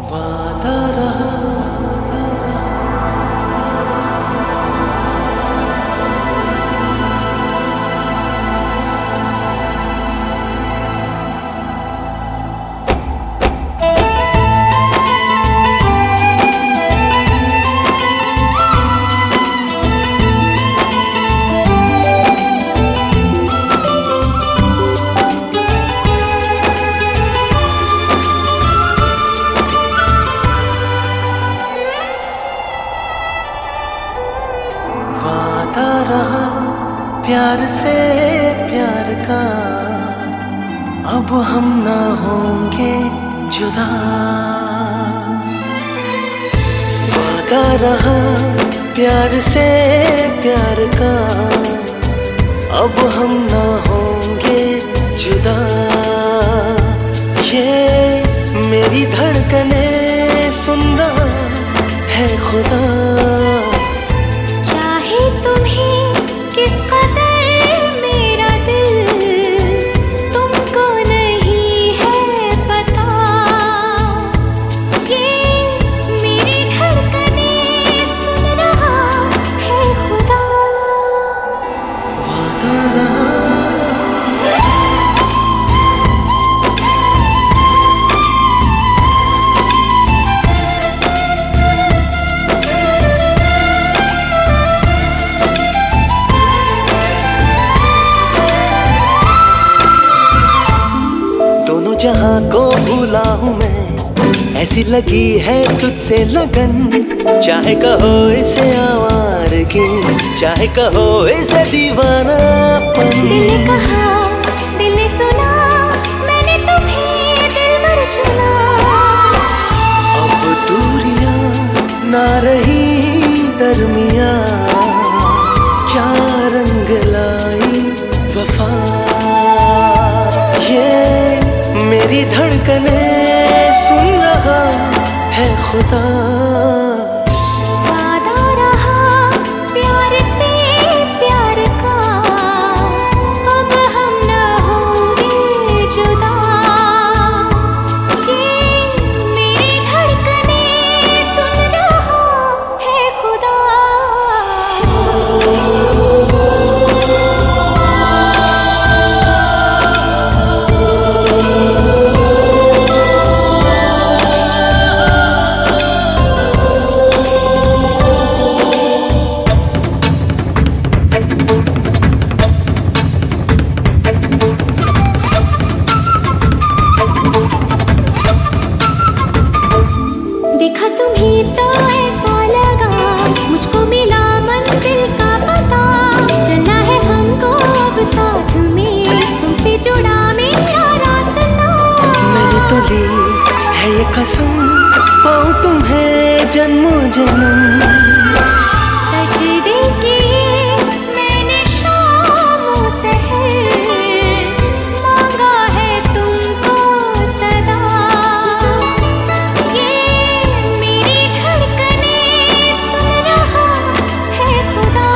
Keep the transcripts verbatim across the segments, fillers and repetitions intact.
वादा रहा। वादा रहा प्यार से प्यार का, अब हम ना होंगे जुदा। वादा रहा प्यार से प्यार का, अब हम ना होंगे जुदा। ये मेरी धड़कने सुन रहा है खुदा। किस कदर मेरा दिल तुमको नहीं है पता, ये मेरी धड़कनें सुन रहा है खुदा। वादा रहा। जहाँ को भूला हूँ मैं, ऐसी लगी है तुझसे लगन। चाहे कहो इसे आवारगी, चाहे कहो इसे दीवानापन। दिल ने कहा, दिल ने सुना, मैंने तुम्हें दिल भर चुना। अब दूरियां ना रही दरमिया, क्या रंग लाई वफा। ये मेरी धड़कने सुन रहा है खुदा। वादा रहा प्यार से प्यार का, अब हम न होंगे जुदा। ये मेरी धड़कने सुन रहा है खुदा। देखा तुम्हें तो ऐसा लगा, मुझको मिला मंजिल का पता। चलना है हमको अब साथ में, तुमसे जुड़ा मेरा रास्ता। मैंने तो ली है ये कसम, पाऊं तुम्हें जन्मों जन्म। सजदे के मैंने शामों सहर मांगा है तुमको सदा। ये मेरी धड़कने सुन रहा है खुदा।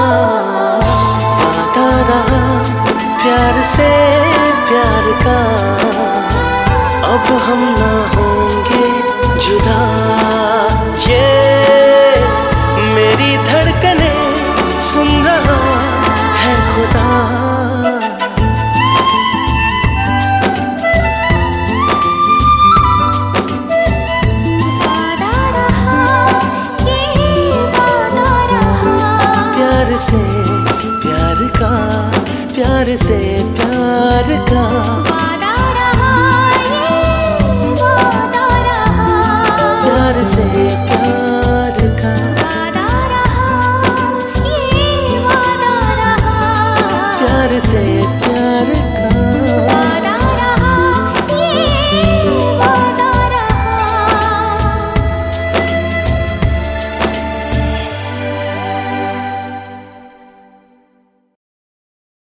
वादा रहा प्यार से प्यार का, अब हम ना होंगे जुदा। ये मेरी धड़कने सुन रहा है खुदा। वादा रहा, ये वादा रहा। प्यार से प्यार का, प्यार से प्यार का। वादा रहा, ये वादा रहा। प्यार से